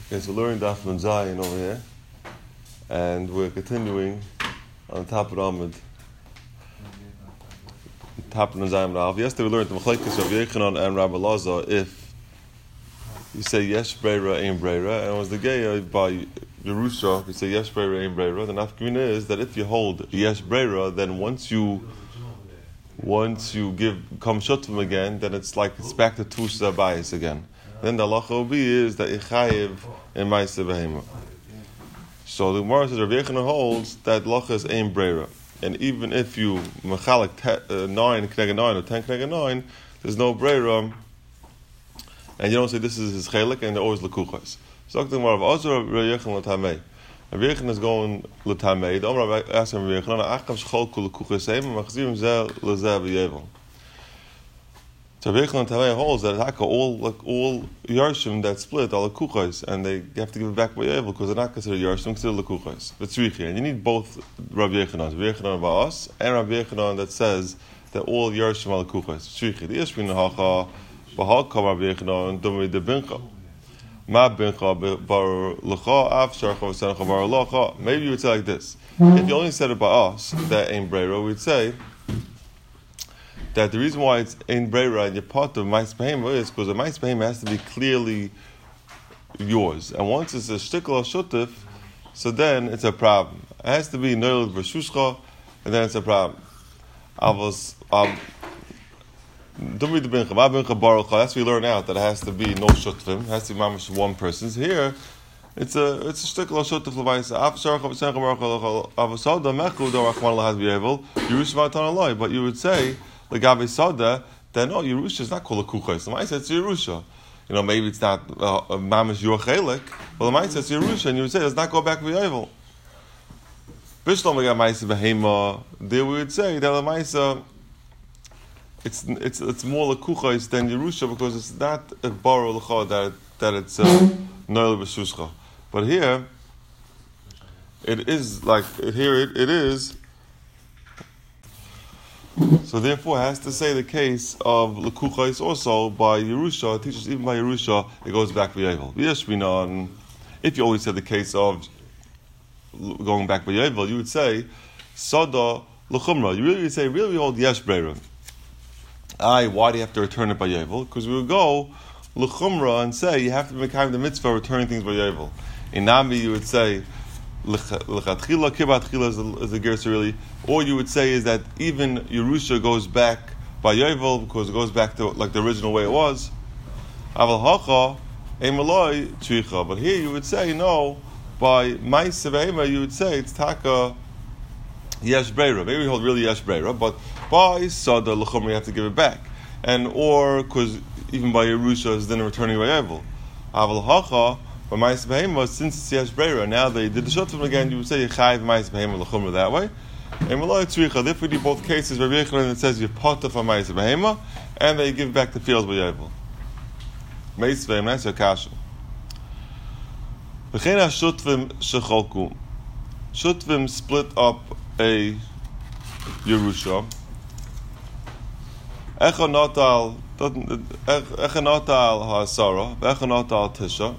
Okay, so learning Daf Nun Zayin over here, and we're continuing on top of Amud. Top of Nun Zayin Rav. Yesterday we learned the Machlekes of Yechanan and Rabbi Lazar. If you say Yesh Breira, Ein Breira, and it was the Geya by Yerusha, if you say Yesh Breira, Ein Breira, the nafkamina is that if you hold Yesh Breira, then once you give Kam Shotvim again, then it's back to Tush Zabayis again. Then the halacha will be is that Yechayev in Ma'aseh Behema. So the Gemara says Rabbi Yechanan holds that halacha is Ein Breira, and even if you mechalek 9 kneged 9 or 10 kneged 9, there's no Breira, and you don't say this is his chelik, and they're always lekuchas. So the Gemara of Azra Rabbi Yechanan l'tamei. Rabbi Yechanan is going l'tamei. The Omar asks Rabbi Yechanan, "Acham shchol kol lekuchasem, machzirim zeh lezeh v'yevel." So Rabbi Yechanan l'tamei holds that all yarshim that split are lekuchas, and they have to give it back by yevel because they're not considered yarshim, considered lekuchas. V'tzrichi, and you need both Rabbi Yechanan, Rabbi Yechanan ba'as, and Rabbi Yechanan that says that all yarshim are lekuchas. V'tzrichi, the yeshvin hacha b'hal kam Rabbi Yechanan dumei de bincha. Maybe you would say like this. If you only said it by us, that Ein Breira, we'd say that the reason why it's Ein Breira and you're part of Ma'aseh Behema is because the Ma'aseh Behema has to be clearly yours. And once it's a shtikl or shutif, so then it's a problem. It has to be Noel v'Shushcha, and then it's a problem. That's what we learn out, that it has to be no shutvim, it has to be mamash one person's. Here, it's a shtikl or shutif l'vaisa. But you would say l'gabe sada that no, Yerusha is not called a kuchos. The ma'aseh it's Yerusha. Maybe it's not mamash your chelik, but the ma'aseh it's Yerusha, and you would say let's not go back to Yevel. Bishlam l'gabe ma'aseh behema. There we would say that the ma'aseh it's more lekuchos than Yerusha because it's not a baro l'cha that it's noel b'shushcha. But here it is it is. So therefore, it has to say the case of lekuchos also by Yerusha. It teaches even by Yerusha it goes back v'yevel. V'yeshvinan. If you always said the case of going back v'yevel, you would say sada l'chumra. You really would say we hold yesh breira. Why do you have to return it by Yevel? Because we would go l'chumra and say you have to make the mitzvah returning things by Yevel. In Nami you would say l'chatchila kibatchila is the gersa really, or you would say is that even Yerusha goes back by Yevel because it goes back to like the original way it was. Aval hacha emaloi tzricha. But here you would say no, by Ma'aseh Behema you would say it's taka yesh breira. Maybe we hold really yesh breira, but by sada l'chumra you have to give it back, and or because even by Yerusha is then returning by Yevel. Aval hacha by Ma'aseh Behema, since it's yesh breira, now they did the shotvim again. You would say yechayev Ma'aseh Behema l'chumra that way. And malay tzricha. If we do both cases, Rabbi Yechanan it says you part of Ma'aseh Behema, and they give back the fields by Yevel. Ma'aseh Behema, that's your kasha. V'chein ha-shotvim shecholku. Shotvim split up a Yerusha. Echa natal ha'asara, echa natal tisha.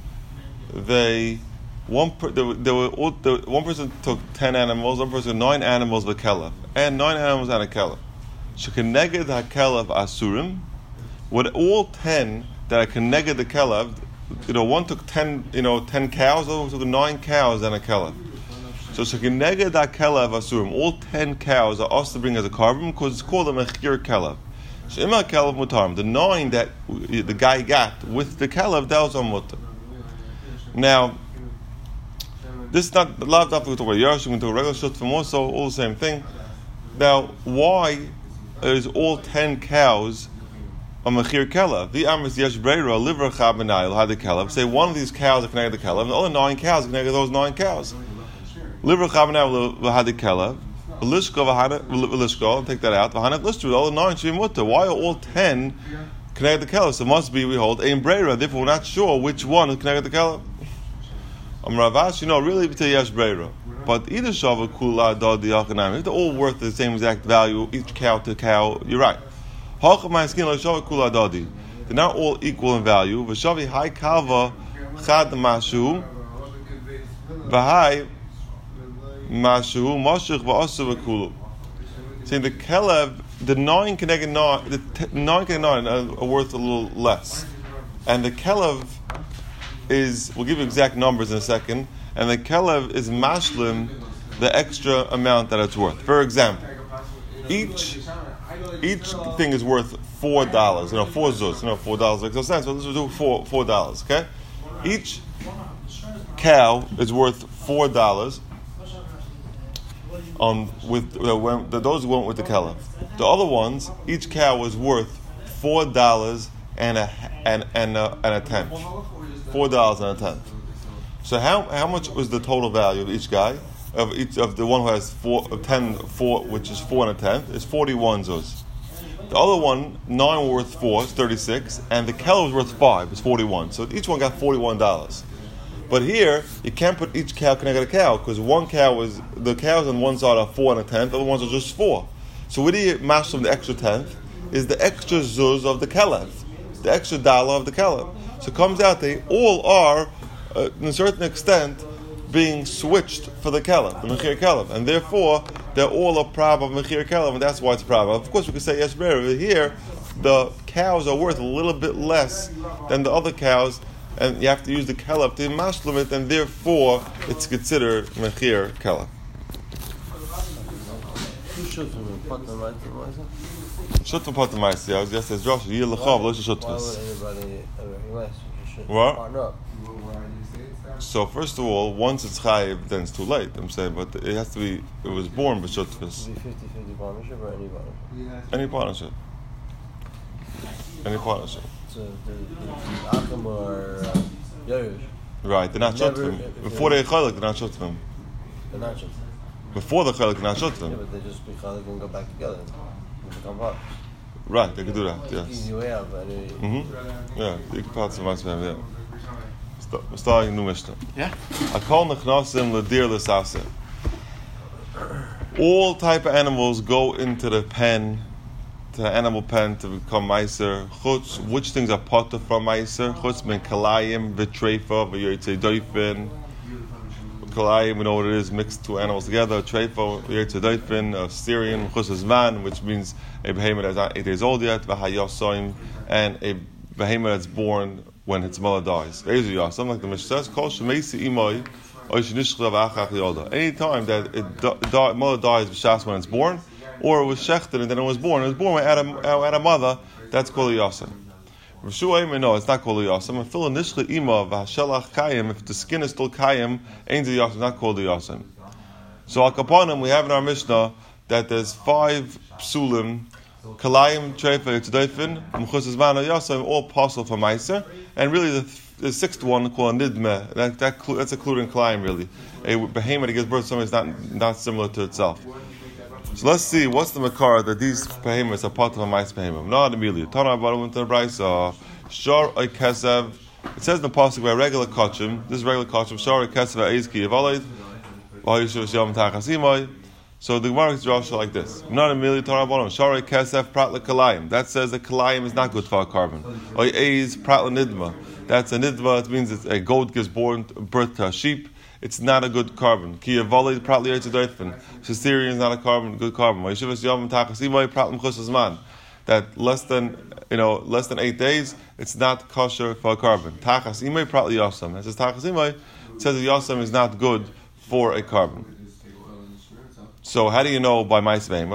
One person took 10 animals, one person 9 animals with kelev, and 9 animals and a kelev. Shekeneged ha'kelev asurim. With all 10 that are keneged the kelev, one took 10 cows, the other one took 9 cows and a kelev. So shekeneged ha'kelev asurim. All 10 cows are asked to bring as a carbon because it's called a mechir kelev. She'ima kelev mutarim. The 9 that the guy got with the kelev, that was on mutar. Now, this is not loved after we talk about Yarshim, we talk about regular Shotvim also, all the same thing. Now, why is all 10 cows a mechir kelev? The Amris Yesh Breira, Livra Chabanayil, had the kelev. Say one of these cows are connected to the kelev, and the other 9 cows are connected to those 9 cows. Livra Chabanayil had the kelev, Lishka, take that out, Vahanak Lishka, all the 9 should be mutter. Why are all 10 connected to the kelev? So it must be, we hold, Ein Breira, therefore we're not sure which one is connected to the kelev. Ravash, really it's a yesh breira. But either shava kula dad yachanam, they're all worth the same exact value, each cow to cow. You're right. They're not all equal in value. V'shavi high kava chad mashu, v'hai mashu moshich v'asu v'kulu. Saying the kelev, the 9 connected 9, the 9 connected 9 are worth a little less, and the kelev is, we'll give you exact numbers in a second, and the kelev is mashlim the extra amount that it's worth. For example, each thing is worth $4. 4 zuz. $4 makes no sense. So let's do $4. Okay, each cow is worth $4. With those who went with the kelev. The other ones, each cow was worth $4 and a tenth. $4.10. So how much was the total value of each guy? Of each of the one who has 4, which is 4 and a tenth, is 41 zuz. The other one, 9 were worth 4, is 36, and the kelev was worth 5, is 41. So each one got $41. But here, you can't put each cow connected to a cow, because the cows on one side are 4 and a tenth, the other ones are just 4. So what do you mash from the extra tenth? Is the extra zuz of the kelev, the extra dollar of the kelev. So it comes out they all are, to a certain extent, being switched for the kelev, the mechir kelev, and therefore they're all a problem of mechir kelev, and that's why it's a problem. Of course, we could say yes, but here the cows are worth a little bit less than the other cows, and you have to use the kelev to mashlim it, and therefore it's considered mechir kelev. Shutfim patam ma'aseh. I was just as Josh, yir lechav lo shutfis. What? So first of all, once it's chayiv, then it's too late. I'm saying, but it has to be. It was born b'shutfis. 50-50 partnership or any partnership? Any partnership. Any partnership. So the Achim or Yerush. Right, they're not shutfim. Before they chalik, they're not shutfim. They're not shutfim. Before the chalik, they're not shutfim. Yeah, but they just be chalik and go back together and become partners. Right, they could do that. Yes. Easy way out, but anyway. Yeah, you can part of my family. Yeah. We're starting a new Mishnah. Yeah. Akol nechnasim l'dir l'saseh. All type of animals go into the pen, to the animal pen to become meiser. Chutz, which things are potter from meiser? Chutz ben kalayim, v'treifa, v'yotzei doifin. Kalayim, we know what it is, mixed two animals together. Treifa, v'yotzei doifin, Syrian, chutz zman, which means a behemoth that's not 8 days old yet, v'hayosoim, and a behemoth that's born when its mother dies. Something like the Mishnah says, anytime that mother dies b'shas when it's born, or it was shechted and then it was born when at a mother, that's called yasem. No, it's not called yasem. If the skin is still kayim, it's not called yasem. So al kapanim, we have in our Mishnah that there's 5 psulim, kalayim, treifa, yitzadayfin, mchus zman, yasem, all possible for meiser. And really, the 6th one called nidmeh, that's including kalayim really. A behemoth that gives birth to something is not similar to itself. So let's see what's the makar that these behemoths are part of a mice behemoth. Not immediately. Tana about went to the brayso. Shar a kesev. It says in the pasuk by regular kachim. This is regular kachim. Shar a kesev eizki yavaleid. V'hayishu yom tachasimai. So the Gemara is drasha like this. Not immediately. Tana about Shar a kesef prat lekalayim. That says that kalayim is not good for a carbon. Or eiz prat lenidma. That's a nidma. It means a goat gives birth to a sheep. It's not a good carbon. Ki yavaleid prat liyitzadayfin. Syrian is not a good carbon. That less than 8 days, it's not kosher for a carbon. Tachas imay prat liyasam. It says tachas imay. It says that yasam is not good for a carbon. So how do you know by ma'is behem?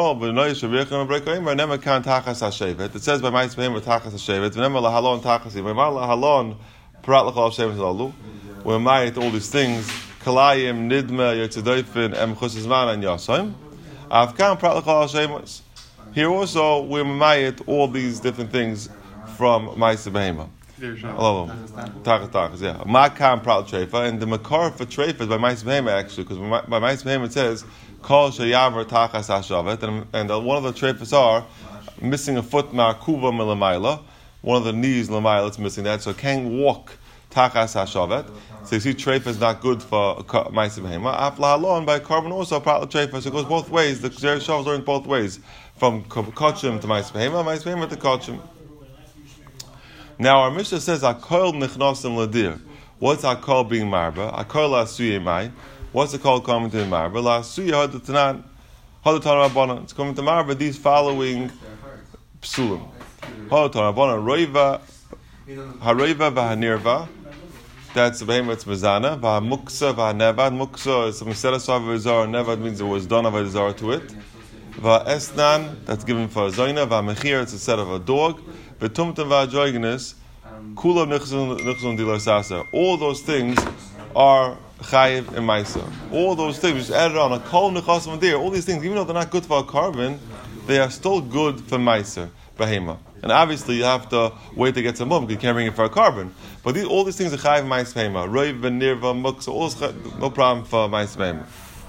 It says by ma'is behem tachas hashevet. V'nema lahalon tachas imay. Lahalon prat l'chol hashevet lalu. We're ma'it all these things. Kalayim, nidma, yitzadayfin, emchus zman, and yasaim. Avkan prat l'chol hashevet. Here also we're ma'it all these different things from ma'is behema. Tachas, yeah. Ma'kam prat treifa, and the makar for treifa is by ma'is behema actually, because by ma'is behema it says kol sheyaver tachas hashavet, and one of the treifas are missing a foot ma'kuva milamayla, one of the knees milamayla it's missing that, so it can't walk tachas hashavet. So you see, treifa is not good for ma'is behema. Afla halon by carbon also prat treifa, so it goes both ways. The Zer Shav learned both ways, from kachim to ma'is behema to kachim. Now our Mishnah says, "Akol nichnasim ladir." What's Akal being marba? Akal la suye mai. What's the call coming to marba? La suye hadutanan hadutanan rabbanan. It's coming to marba. These following psulim. Hadutanan rabbanan roiva hareva v'hanirva. That's the behemoth's mezana. V'hamuksa v'hanevad. Muksa is something set aside of a zara. Nevad means it was done of a zara to it. V'esnan, that's given for a zoyna. V'mechir, it's a set of a dog. V'tumtum v'ajoigenis. Kulav nichzun dilar sasa. All those things are chayiv and maisa. All those things, just added on a kol nechasam there. All these things, even though they're not good for a carbon, they are still good for maisa, behema. And obviously, you have to wait to get some mum because you can't bring it for a carbon. But all these things are chayiv maisa behema. Roiv, nirva, muksa, all no problem for maisa behema.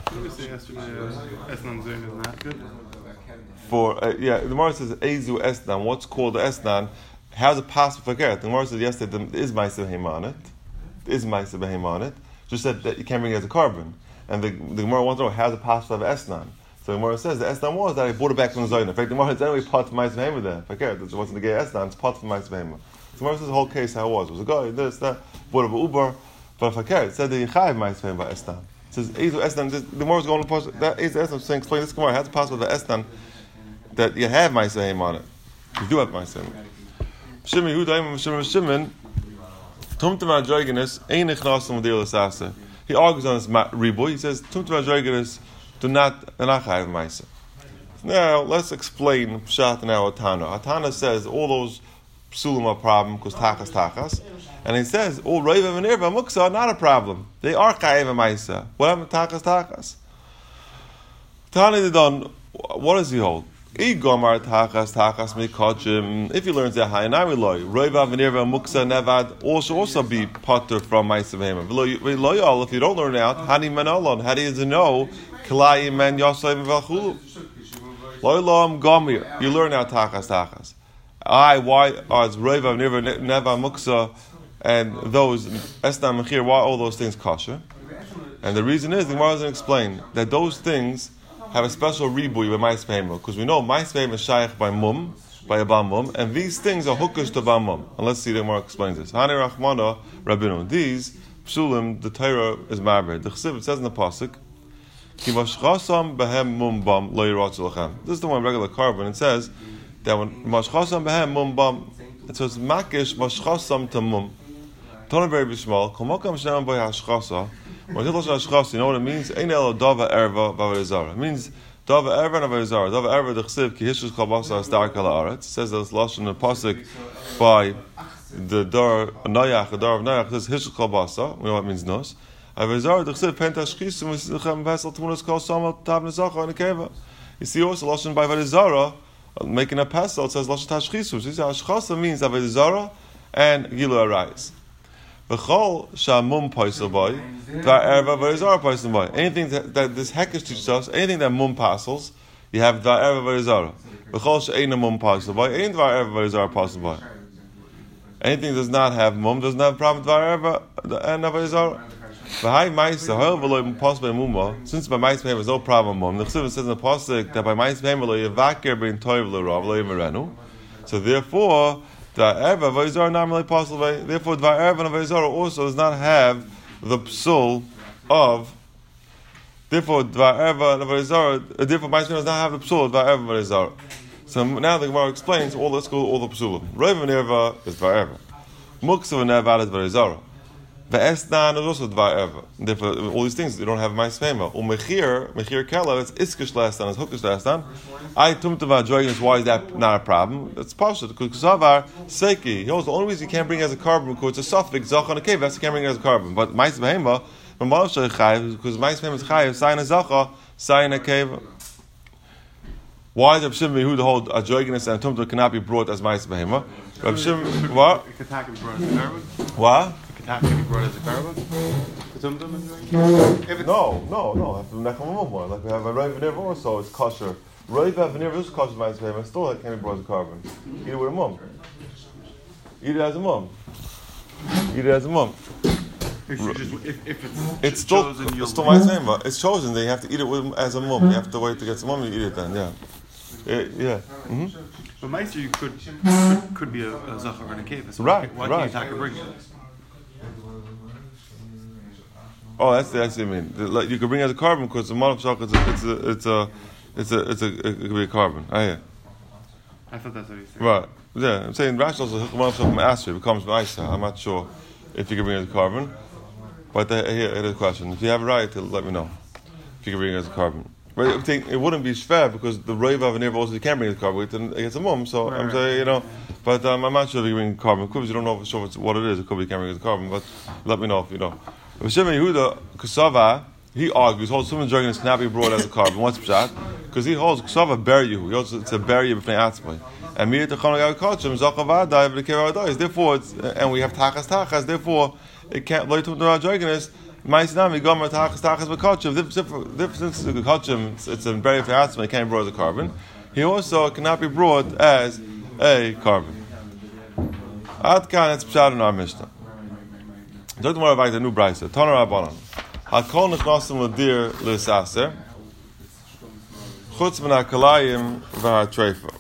For the Gemara says Ezu Esnan. What's called the Esnan? How's it possible for Geret? The Gemara said yesterday there is Maisa Behema on it. There is Maisa Behema on it. Just said that you can't bring it as a carbon. And the Gemara wants to know how's it possible to have Esnan. So the Gemara says the Esnan was that he brought it back from the Zoyna. In fact, the Gemara is anyway part of Maisa Behema there. For Geret, it wasn't the gay Esnan. It's part of Maisa Behema. So the Gemara says the whole case how it was. It was a guy this that brought it Uber, but for Geret, it said that you chayiv Maisa Behema by Esnan. It says Ezu Esnan. The Gemara is going to post that Ezu Esnan saying explain this Gemara. How's it possible to Esnan that you have Maisa Behema on it? You do have Maisa Behema. Shimon Shimon Tumtum Adrogenis ain't ichnasam deal asasa. He argues on this riboy. He says Tumtum Adrogenis they're not chayiv ma'isa. Now let's explain Pshat and our Atana. Atana says all those psulim are a problem because tachas, and he says all roiva and irva muksa are not a problem. They are chayiv ma'isa. What happened to tachas? Tani the don. What does he hold? If you learn Zahayanami Roiva Venirva Muksa Nevad also be potter from Ma'aseh Behema. If you don't learn out, Hani Manalon, how do you know Kalai Men Yosef Vachulu? Loilam Gomir, you learn out Tachas. Why are Roiva Venirva Neva Muksa and those Esna Mechir, why all those things kosher? And the reason is the Gemara doesn't explain that those things have a special ribui by Ma'aseh Behema, because we know Ma'aseh Behema is shaykh by mum, by a bam mum, and these things are hookish to bam mum. And let's see the Gemara explains this. Hani Rachmana Rabbeinu. These psulim, the Torah is marber. The Chesiv, it says in the pasuk, Ki mashchasam behem mum bam lo yiratzu lachem. This is the one regular carbon. It says that when mashchasam behem mum bam, it says makish mashchasam to mum. Tona very bishmal. Kolmokam shnam by hashchasa. When you know what it means? Ein elo dava erva v'avodazara. It means dava erva and avodazara. Dava erva the chesiv ki hishus chabasa astar kala aretz. It says that it's lashon in the pasuk by the dar Noach. The dar of Noach says hishus chabasa. We know what it means nos. Avodazara the chesiv pentash chisum v'sichem vessel tmunas kol samal tav nezacha in the keva. You see also lashon by avodazara making a pesel. It says lashon tashchisu. So you see hashchasa means avodazara and gilu arais. V'chol shamum paisel boy, dvar erva v'rizara paisel boy. Anything that this hekesh teaches us, anything that mum pasels, you have dvar erva v'rizara. V'chol she'ena mum paisel boy, ain't dvar erva v'rizara paisel boy. Anything that does not have mum doesn't have a problem with dvar erva and v'rizara. V'hai ma'isa, however v'lo paisel by mumma, since by ma'isa there was no problem mum, the Chesiv says in the pasuk that by ma'isa v'lo yevaker b'in toiv l'rav lo yimerenu. So therefore, Dvar erva v'ayizar normally possible. Therefore, dvar erva and v'ayizar also does not have the psul of. Therefore, dvar erva and v'ayizar. Therefore, Ma'aseh does not have the psul of dvar erva and v'ayizar. So now the Gemara explains all. Let's go all the psulim. Roiv and erva is dvar erva. Muksa and nevad is v'ayizar. Ve'esnan is also dvar erva. Therefore, all these things you don't have Ma'aseh Behema. Mechir kela it's iskish lastan, it's hookish lastan. I tumtava joyous. Why is that not a problem? That's partial because Savar Seiki. He knows the only reason you can't bring it as a carbon because it's a suffix zach on a cave. That's you can't bring it as a carbon. But Ma'aseh Behema, because Ma'aseh Behema is chayiv, sign a zacha, sign a cave. Why is Reb Shimon who the whole adrogenous and tumtava cannot be brought as Ma'aseh Behema? Reb Shimon what? What? Can be brought as a carbon? No. Like we have a Roiv V'nirva also, it's kosher. Roiv V'nirva is kosher Ma'aseh Behema, still can't be brought as a carbon. Eat it with a mum. Eat it as a mum. If it's still Ma'aseh Behema. It's chosen. They have to eat it with as a mum. You have to wait to get some mum. You eat it then. Yeah. Mm-hmm. But Meister, you could be a zachar in a cave. So right. Why can't you take a bring it? Oh, that's what I mean. Like, you could bring it as a carbon because the Malav Shach it could be a carbon. I hear. I thought that's what he said. Right. Yeah, I'm saying Rashi also Malav Shach Ma'asri becomes Ma'isa. I'm not sure if you can bring it as a carbon. But here is a question. If you have a right, let me know. If you can bring it as a carbon. But I think it wouldn't be fair because the Reva and also you can't bring it as a carbon. It's a mum, so I'm saying, but I'm not sure if you can bring carbon. Because you don't know for sure what it is. It could be you can't bring it as a carbon, but let me know if you know. Hashem Yehuda Kasava, he argues, holds someone's dragon cannot be brought as a carbon. What's pshat? Because he holds Kasava bury you. He holds it's a bury you b'fnei atzmai. And me the Chanukah Kachim Zakavadai v'Kevaradai. Therefore, and we have tachas. Therefore, it can't lay to the dragonist. Ma'isnami gomer tachas v'Kachim. Since the Kachim it's a bury b'fnei atzmai, it can't be brought as a carbon. He also cannot be brought as a carbon. Ad kan it's pshat in our Mishnah. Talk more about the new brayso. Tana Rabbanan. Hakol nechnasim l'dir l'saser. Chutz min hakalayim v'hatreifa.